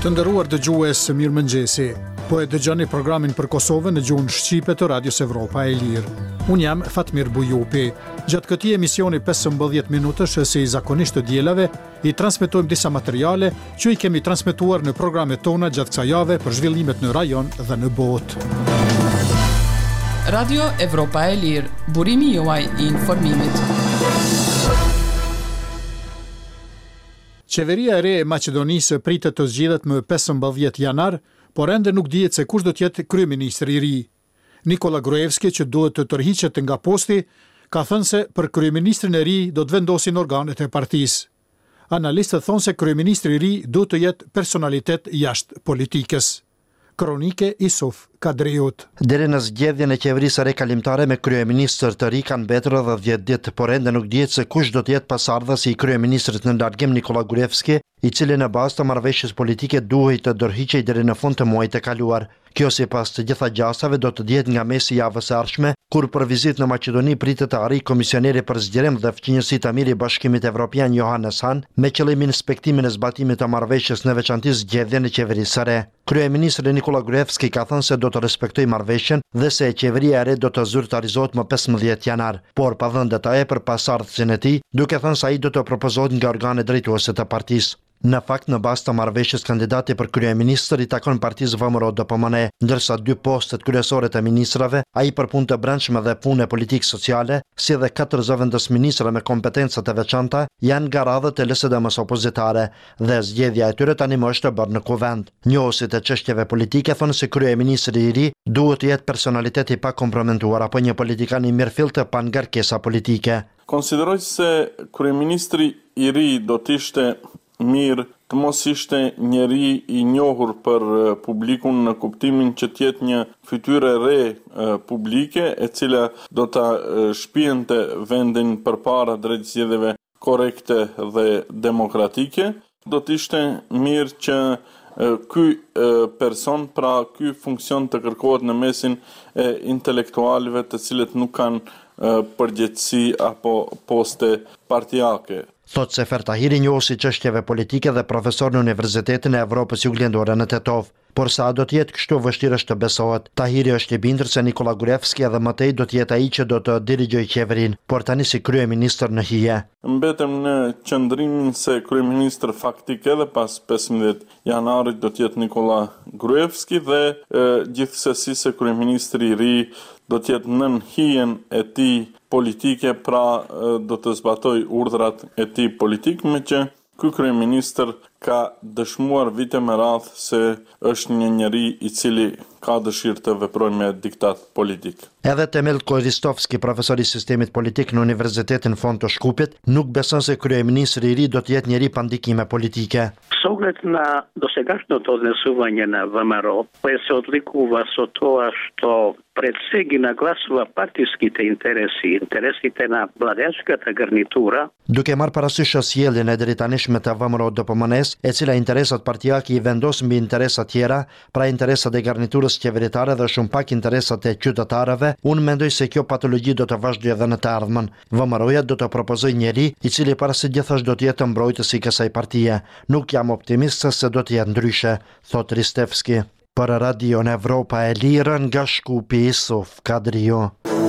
Të nderuar dëgjues, mirëmëngjesi. Po e dëgjoni programin për Kosovën në gjuhën shqipe të Radios Evropa e Lirë. Unë jam Fatmir Bujupi. Gjatë këtij emisioni 15 minutësh si zakonisht të dielave, i transmetojmë disa materiale që i kemi transmetuar në programet tona gjatë kësaj jave për zhvillimet në rajon dhe në botë. Radio Evropa e Lirë, burimi juaj i informimit. Qeveria e re e Maqedonisë pritet të zgjidhet më 15 janar, por ende nuk dihet se kush do të jetë kryeministri i ri. Nikola Gruevski, që duhet të tërhiqet nga posti, ka thënë se për kryeministrin e ri do të vendosin organet e partisë. Analistët thonë se kryeministri i ri duhet të jetë personalitet jashtë politikës. Kronike Isuf Kadriut. Deri në zgjedhjen e qeverisë re kalimtare me kryeministër të ri kanë mbetur edhe 10 ditë, por ende nuk dihet se kush do të jetë pasardhësi i kryeministrit në largim Nikola Gruevski, i cili në bazë të marrëveshjes politike duhej të dorëhiqej deri në fund të muajit të kaluar. Kjo sipas të gjitha gjasave do të dihet nga mesi i javës së ardhshme, kur për vizitë në Maqedoni pritet të arrijë komisioneri për zgjerim dhe fqinjësi të mirë i Bashkimit Evropian Johannes Hahn me qëllimin inspektimin e zbatimit të marrëveshjes në veçantë zgjedhjen e qeverisë së re. Kryeministri Nikola Gruevski ka thënë se do të respektojë marrëveshjen dhe se qeveria e re do të zyrtarizohet më 15 janar, por pa dhënë detaje për pasardhësin e tij, duke thënë se ai do të propozohet nga organet drejtuese të partisë. Në fakt, në bazë të marrëveshjes, kandidati për kryeministër i takon partisë VMRO DPMN, ndërsa 2 postet kryesore të ministrave, ai për punë të brendshme dhe punë politikë sociale, si dhe 4 zëvendësministra me kompetenca të veçanta, janë nga radhët e LSDM-s opozitare dhe zgjedhja e tyre tani më është bërë në kuvend. Njohësit e çështjeve politike thonë se kryeministri i ri duhet të jetë personalitet i pakomprometuar apo një politikan i mirëfill të pa ngarkesa politike. Konsideroj se kryeministri i ri do të ishte mirë të mos ishte njeri i njohur për publikun në kuptimin që tjetë një fytyrë re publike e cila do të shpijente vendin përpara drejt zgjedhjeve korekte dhe demokratike. Do të ishte mirë që ky person, pra ky funksion të kërkohet në mesin e intelektualëve të cilët nuk kanë përgjegjësi apo poste partijake. Thot Sefer Tahiri, njohësi çështjeve politike dhe profesor në Universitetin e Evropës Juglindore në Tetov. Por sa do të jetë kështu vështirë është të besohet. Tahiri është i bindur se Nikola Gruevski edhe më tej do të jetë ai që do të dirigjojë qeverinë, por tani si kryeministër në hije. Mbetem në qëndrimin se kryeministër faktik edhe pas 15 janarit do të jetë Nikola Gruevski dhe gjithsesi se kryeministri i ri do të jetë nën hijen e tij politike, pra do të zbatoj urdhrat e tij politik, me që ky kryeministër ka dëshmuar vite me radhë se është një njeri i cili ka dëshirë të veprojë me diktat politik. Edhe Temel Koristovski, profesor i sistemit politik në Universitetin Fond të Shkupit, nuk beson se kryeministri i ri do të jetë njeri pa ndikime politike. С оглед на досегашното однесување на ВМРО, кое се отликува со тоа што пред се ги нагласува партиските интереси, интересите на владеачката гарнитура. Duke marrë parasysh sjelljen e drejtanishme të VMRO DPMN-s, e cila interesat partijake i vendos mbi interesa tjera, pra interesat e garniturës qeveritare dhe shumë pak interesat e qytetarëve, unë mendoj se kjo patologji do të vazhdojë edhe në të ardhmen. VMRO-ja do të propozojë njeri i cili para së gjithash do të jetë mbrojtës i kësaj partie. Nuk jam optimist se do të jetë ndryshe, thot Ristevski. Për Radio në Evropa e Lirë nga Shkupi Isuf Kadriu.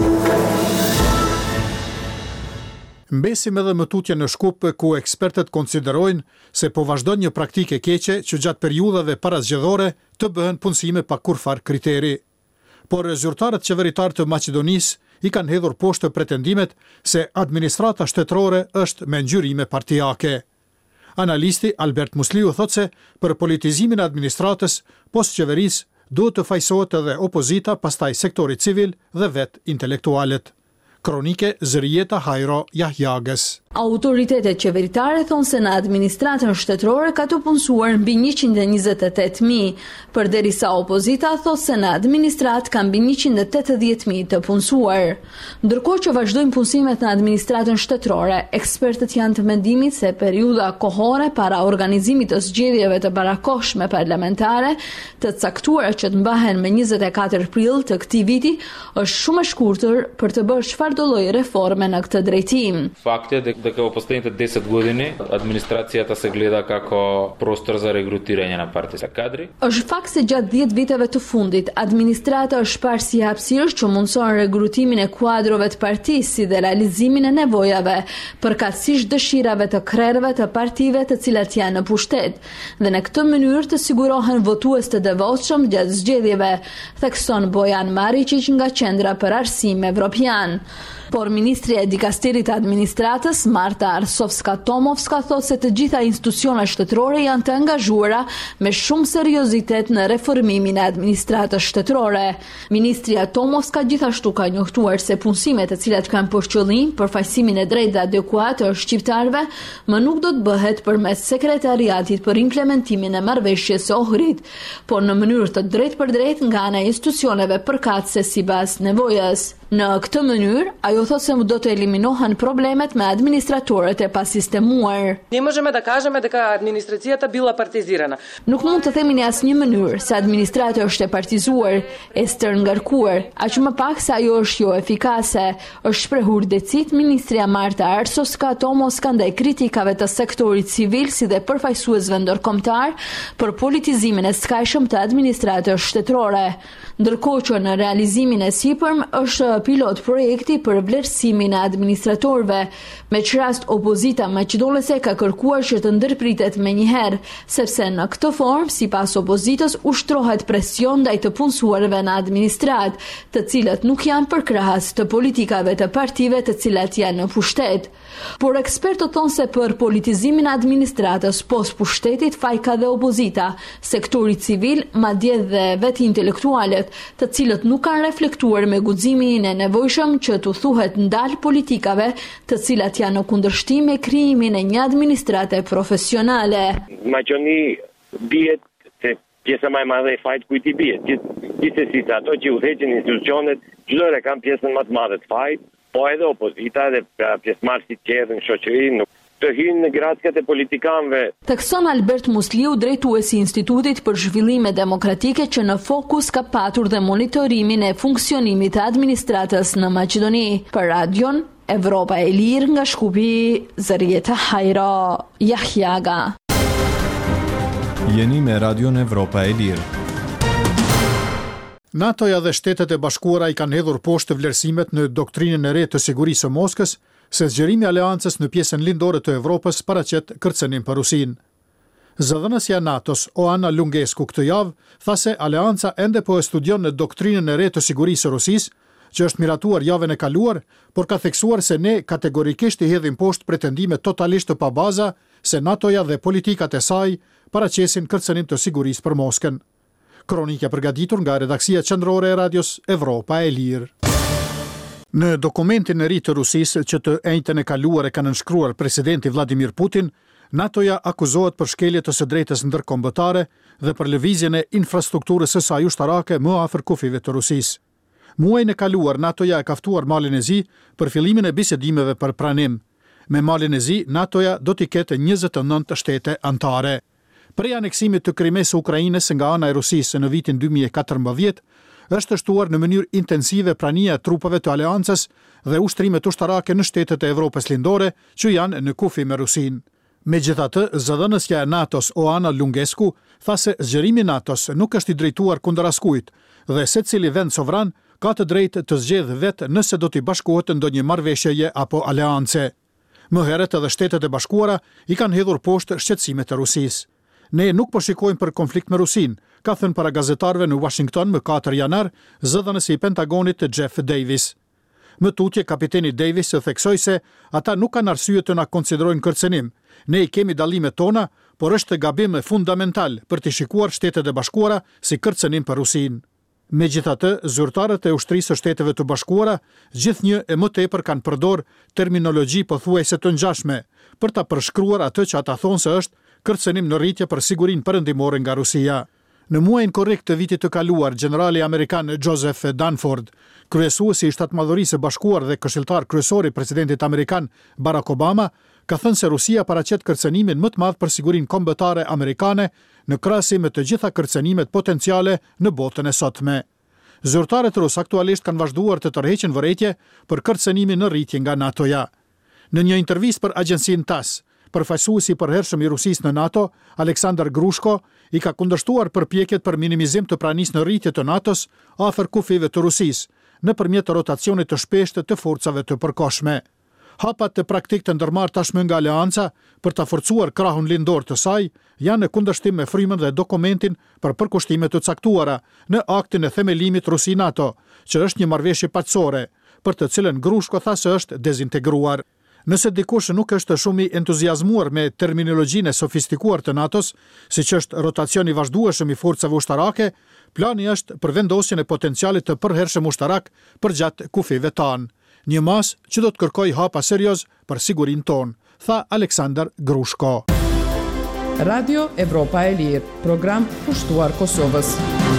Mbesim edhe më tutje në Shkup, ku ekspertët konsiderojnë se po vazhdon një praktike keqe që gjatë periudhave parazgjedhore të bëhen punësime pa kurfar kriteri. Por zyrtarët qeveritar të Maqedonisë i kanë hedhur poshtë pretendimet se administrata shtetërore është me ngjyrime partijake. Analisti Albert Musliu thotë se për politizimin e administratës post qeverisë duhet të fajsohet edhe opozita, pastaj sektori civil dhe vetë intelektualet. Kronike Zërieta Hajro Jahjagës. Autoritetet qeveritare thonë se në administratën shtetërore ka të punësuar mbi 128.000, përderisa opozita thotë se në administratë ka mbi 180.000 të punësuar. Ndërkohë që vazhdojnë punësimet në administratën shtetërore, ekspertët janë të mendimit se periudha kohore para organizimit të zgjedhjeve të barakohshme parlamentare, të caktuara që të mbahen me 24 prill të këtij viti, është shumë e shkurtër për të bërë çfarëdo lloj reforme në këtë drejtim. Fakti дека во последните 10 години администрацијата се гледа како простор за регрутирање на партиски кадри. Është fakt se gjatë 10 viteve të fundit, administrata është parë si hapësirë që mundson regrutimin e kuadrove të partisë si dhe realizimin e nevojave, përkatësisht dëshirave të krerëve të partive të cilat janë në pushtet, dhe në këtë mënyrë të sigurohen votues të devotshëm gjatë zgjedhjeve, thekson Bojan Maričić nga Qendra për Arsim Evropian. Por ministri e dikasterit të administratës, Marta Arsovska-Tomovska, thot se të gjitha institucionet shtetërore janë të angazhuara me shumë seriozitet në reformimin e administratës shtetërore. Ministria Tomovska gjithashtu ka njohtuar se punësimet të cilat kanë për qëllim përfaqësimin e drejtë dhe adekuat të shqiptarëve më nuk do të bëhet përmes sekretariatit për implementimin e marrëveshjes së Ohrit, por në mënyrë të drejtë për drejtë nga ana e institucioneve përkatëse sipas nevojës. Në këtë mënyrë, ajo thot se do të eliminohen problemet me administratorët e pasistemuar. Не можеме да кажеме дека администрацијата била партизирана. Nuk mund të themi në asnjë mënyrë se administrata është e partizuar, e stërngarkuar, aq më pak se ajo është jo efikase, është shprehur decit ministria Marta Arsovska-Tomovska ndaj kritikave të sektorit civil si dhe përfaqësuesve ndërkombëtar për politizimin e skajshëm të administratës shtetërore. Ndërkohë që në realizimin e sipërm është pilot projekti për vlerësimin e administratorëve, me që rast opozita maqedonese ka kërkuar që të ndërpritet menjëherë, sepse në këtë formë, sipas opozitës, ushtrohet presion ndaj të punësuarve në administrat, të cilët nuk janë përkrahas të politikave të partive të cilat janë në pushtet. Por ekspertët thonë se për politizimin e administratës pos pushtetit faj ka dhe opozita, sektori civil, madje dhe vetë intelektualet, të cilët nuk kanë reflektuar me guximin e nevojshëm që të thuhet ndal politikave të cilat janë në kundërshtim me krijimin e një administrate profesionale. Maqoni bie se pjesa më e madhe e fajit kujt i bie. Gjithsesi ato që udhëheqin institucionet, çdo herë kanë pjesën më të madhe të fajit, po edhe opozita dhe pjesëmarrësit tjerë në shoqëri nuk të hynë në gratskat e politikanëve. Thekson Albert Musliu, drejtuesi i Institutit për Zhvillime Demokratike, që në fokus ka patur dhe monitorimin e funksionimit të administratës në Maqedoni. Për Radion Evropa e Lirë nga Shkupi, Zërieta Hajra, Jahjaga. Jeni me Radion Evropa e Lirë. NATO-ja dhe Shtetet e Bashkuara i kanë hedhur poshtë vlerësimet në doktrinën e re të sigurisë së Moskës se zgjerimi i aleancës në pjesën lindore të Evropës paraqet kërcënim për Rusinë. Zëdhënësja e NATO-s, Oana Lungescu, këtë javë tha se aleanca ende po e studion në doktrinën e re të sigurisë së Rusisë, që është miratuar javën e kaluar, por ka theksuar se ne kategorikisht i hedhim poshtë pretendime totalisht të pabaza se NATO-ja dhe politikat e saj paraqesin kërcënim të sigurisë për Moskën. Kronika përgatitur nga redaksia qendrore e radios Evropa e Lirë. Në dokumentin e ri të Rusisë që të enjtën e kaluar e kanë nënshkruar presidenti Vladimir Putin, NATO-ja akuzohet për shkelje të së drejtës ndërkombëtare dhe për lëvizjen e infrastrukturës së saj ushtarake më afër kufive të Rusisë. Muajin e kaluar NATO-ja e ka ftuar Malin e Zi për fillimin e bisedimeve për pranim. Me Malin e Zi, NATO-ja do t'i ketë 29 shtete anëtare. Prej aneksimit të Krimes së Ukrainës nga ana e Rusisë në vitin 2014, është shtuar në mënyrë intensive prania e trupave të aleancës dhe ushtrimet ushtarake në shtetet e Evropës lindore që janë në kufi me Rusinë. Megjithatë, zëdhënësja e NATO-s Oana Lungescu tha se zgjerimi i NATO-s nuk është i drejtuar kundër askujt dhe secili vend sovran ka të drejtë të zgjedhë vetë nëse do t'i bashkohet ndonjë marrëveshjeje apo aleance. Më herët edhe Shtetet e Bashkuara i kanë hedhur poshtë shqetësimet e Rusisë. Ne nuk po shikojmë për konflikt me Rusinë, ka thënë para gazetarëve në Washington më 4 janar, zëdhënësi i Pentagonit Jeff Davis. Më tutje, kapiteni Davis theksoi se ata nuk kanë arsye të na konsiderojnë kërcënim. Ne i kemi dallimet tona, por është gabim fundamental për të shikuar Shtetet e Bashkuara si kërcënim për Rusinë. Megjithatë, zyrtarët e ushtrisë së Shteteve të Bashkuara gjithnjë e më tepër kanë përdor terminologji pothuajse të ngjashme për ta përshkruar atë që ata thonë se është kërcënim në rritje për sigurinë perëndimore nga Rusia. Në muajin korrekt të vitit të kaluar, generali amerikan Joseph Dunford, kryesuesi i Shtatmadhërisë së Bashkuar dhe këshilltar kryesor i presidentit amerikan Barack Obama, ka thënë se Rusia paraqet kërcënimin më të madh për sigurinë kombëtare amerikane në krahasim me të gjitha kërcënimet potenciale në botën e sotme. Zyrtarët rus aktualisht kanë vazhduar të tërheqin vërejtje për kërcënimin në rritje nga NATO-ja. Në një intervistë për agjensinë TASS, përfaqësuesi i përhershëm i Rusisë në NATO, Aleksandar Grushko, i ka kundërshtuar përpjekjet për minimizim të pranisë në rritje të NATO-s afër kufive të Rusisë, nëpërmjet rotacionit të shpeshtë të forcave të përkohshme. Hapat të praktik të ndërmarrë tashmë nga aleanca për ta forcuar krahun lindor të saj janë në kundërshtim me frymën dhe dokumentin për përkushtime të caktuara në aktin e themelimit Rusi-NATO, që është një marrëveshje paqësore, për të cilën Grushko tha se është dezintegruar. Nëse dikush nuk është shumë i entuziazmuar me terminologjinë e sofistikuar të NATO-s, siç është rotacioni i vazhdueshëm i forcave ushtarake, plani është për vendosjen e potencialit të përhershëm ushtarak përgjatë kufive tanë. Një mas që do të kërkoj hapa serioz për sigurinë tonë, tha Aleksandar Grushko. Radio Evropa e Lirë, program pushtuar Kosovës.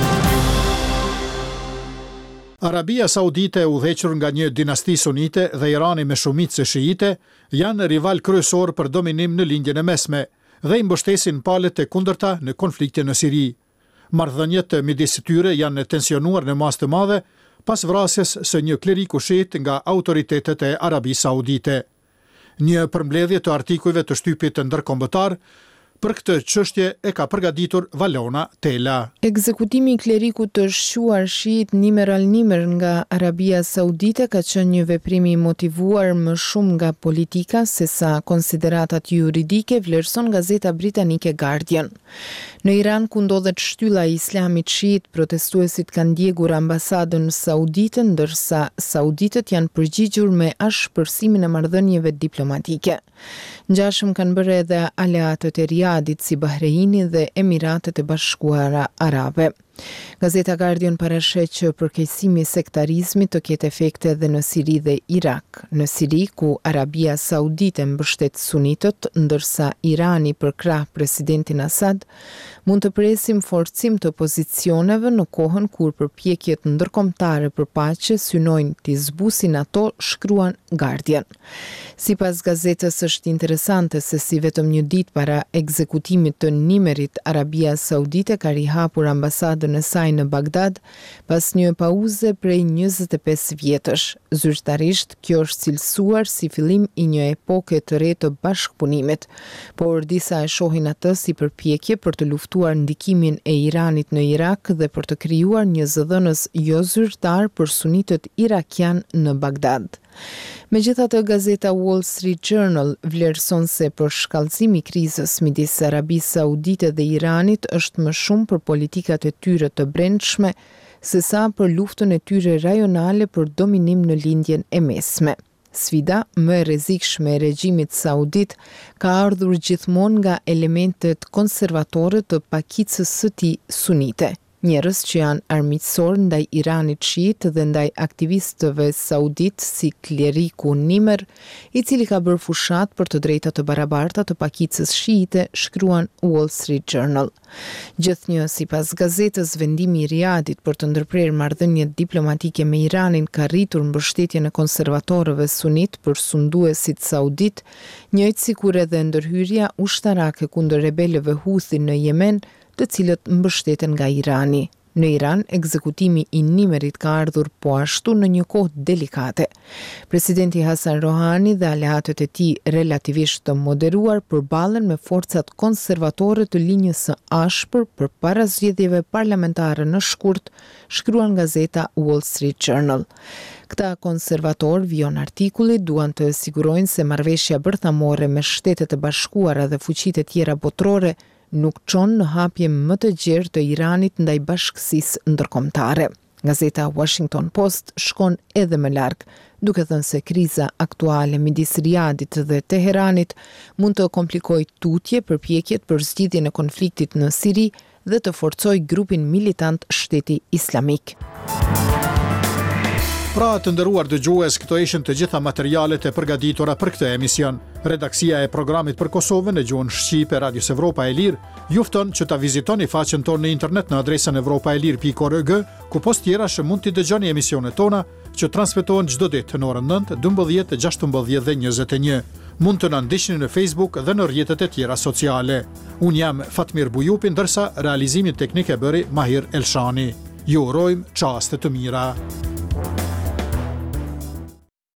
Arabia Saudite, udhëhequr nga një dinasti sunite, dhe Irani me shumicë shiite janë rival kryesor për dominim në lindjen e mesme dhe i mbështesin palët e kundërta në konfliktin në Siri. Marrëdhëniet midis tyre janë tensionuar në mas të madhe pas vrasjes së një kleriku shiit nga autoritetet e Arabisë Saudite. Një përmbledhje të artikujve të shtypit ndërkombëtar për këtë çështje e ka përgatitur Valona Tela. Ekzekutimi i klerikut të shquar shiit Nimer al-Nimer nga Arabia Saudite ka qenë një veprim i motivuar më shumë nga politika sesa konsideratat juridike, vlerëson gazeta britanike Guardian. Në Iran, ku ndodhet shtylla e Islamit shiit, protestuesit kanë ndjekur ambasadën saudite, ndërsa sauditët janë përgjigjur me ashpërsimin e marrëdhënieve diplomatike. Ngjashëm kanë bërë edhe aleatët e Riyadit si Bahreini dhe Emiratet e Bashkuara Arabe. Gazeta Guardian parashet që përkeqësimi i sektarizmit të ketë efekte edhe në Siri dhe Irak. Në Siri, ku Arabia Saudite mbështet sunitët, ndërsa Irani përkrah presidentin Assad, mund të presim forcim të pozicioneve në kohën kur përpjekjet ndërkombëtare për paqe synojnë t'i zbusin ato, shkruan Guardian. Sipas gazetës, është interesante se si vetëm një ditë para ekzekutimit të Nimerit, Arabia Saudite ka rihapur ambasadën e saj në Bagdad pas një pauze prej 25 vjetësh. Zyrtarisht, kjo është cilësuar si fillim i një epoke të re të bashkëpunimit, por disa e shohin atë si përpjekje për të luftuar ndikimin e Iranit në Irak dhe për të krijuar një zëdhënës jo zyrtar për sunitët irakian në Bagdad. Megjithatë, gazeta Wall Street Journal vlerëson se përshkallëzimi i krizës midis Arabisë Saudite dhe Iranit është më shumë për politikat e tyre të brendshme sesa për luftën e tyre rajonale për dominim në lindjen e mesme. Sfida më e rrezikshme e regjimit saudit ka ardhur gjithmonë nga elementet konservatore të pakicës së tij sunite. Njerëz që janë armiqësor ndaj Iranit shiit dhe ndaj aktivistëve saudit si kleriku Nimer, i cili ka bërë fushat për të drejtat të barabarta të pakicës shiite, shkruan Wall Street Journal. Gjithnjë, sipas gazetës, vendimi i Riyadit për të ndërprerë marrëdhënie diplomatike me Iranin ka rritur mbështetjen e konservatorëve sunit për sunduesit saudit, njëjtë sikur edhe ndërhyrja ushtarake kundër rebelëve Houthi në Yemen, të cilët mbështeten nga Irani. Në Iran, ekzekutimi i Nimerit ka ardhur po ashtu në një kohë delikate. Presidenti Hasan Rohani dhe aleatët e tij relativisht të moderuar përballen me forcat konservatore të linjës së ashpër përpara zgjedhjeve parlamentare në shkurt, shkruan gazeta Wall Street Journal. Këta konservator, vijon artikulli, duan të sigurojnë se marrëveshja bërthamore me Shtetet e Bashkuara dhe fuqitë e tjera botërore nuk çon në hapje më të gjerë të Iranit ndaj bashkësisë ndërkombëtare. Gazeta Washington Post shkon edhe më larg, duke thënë se kriza aktuale midis Riyadit dhe Teheranit mund të komplikojë tutje përpjekjet për zgjidhjen e konfliktit në Siri dhe të forcojë grupin militant Shteti Islamik. Pra të nderuar dëgjues, këto ishin të gjitha materialet e përgatitura për këtë emision. Redaksia e programit për Kosovën në gjuhën shqipe Radios Evropa e Lirë ju fton që ta vizitoni faqen tonë në internet në adresën evropaelir.org, ku post tjerash mund t'i dëgjoni emisionet tona që transmetohen çdo ditë në orën 9, 12, 16 dhe 21. Mund të na ndiqni në Facebook dhe në rrjetet e tjera sociale. Unë jam Fatmir Bujupi, ndërsa realizimin teknik e bëri Mahir Elshani. Ju urojmë çaste të mira.